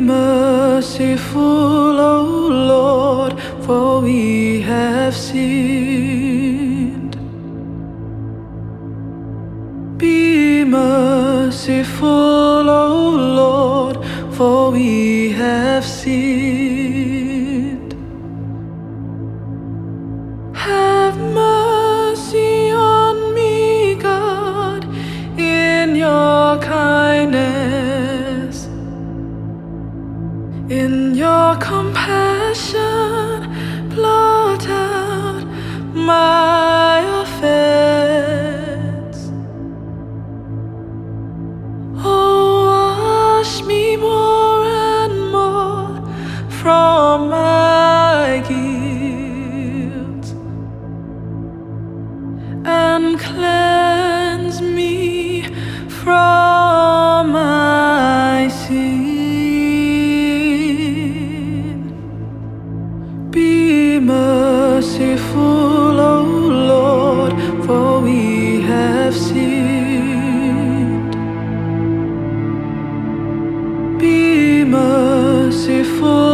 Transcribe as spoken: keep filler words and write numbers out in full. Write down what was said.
merciful, O Lord, for we have sinned. Be merciful, O Lord, for we have sinned. Have mercy on me, God, in your kindness. In your compassion, blot out my offense. Oh, wash me more and more from my guilt, and cleanse me from my sin. Be merciful, O Lord, for we have sinned. Be merciful,